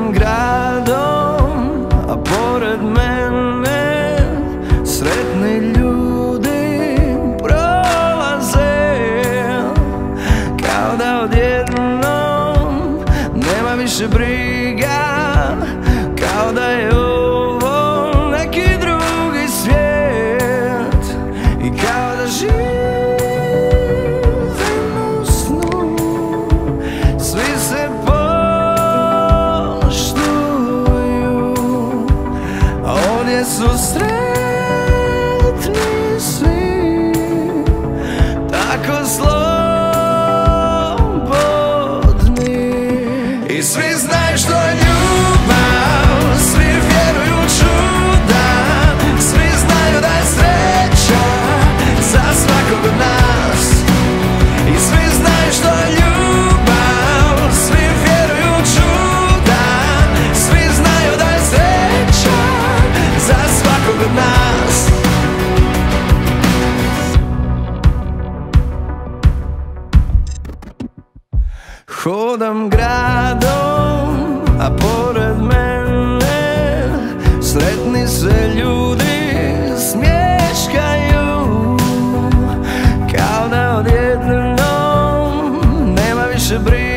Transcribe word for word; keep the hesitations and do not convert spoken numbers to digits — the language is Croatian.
Hodam gradom, a pored mene sretni ljudi prolaze, kao da odjednom nema više briga, kao da je ovo neki drugi svijet i kao da živim u snu. Svi se poštuju, a ovdje su sretni svi, tako slobodni. I svi znaju što je ljubav, svi vjeruju u čuda, svi znaju da je sreća za svakog od nas. I svi znaju što je ljubav, svi vjeruju u čuda, svi znaju da je sreća za svakog od nas. Hodam gradom, a pored mene sretni se ljudi smješkaju, kao da odjednom nema više briga.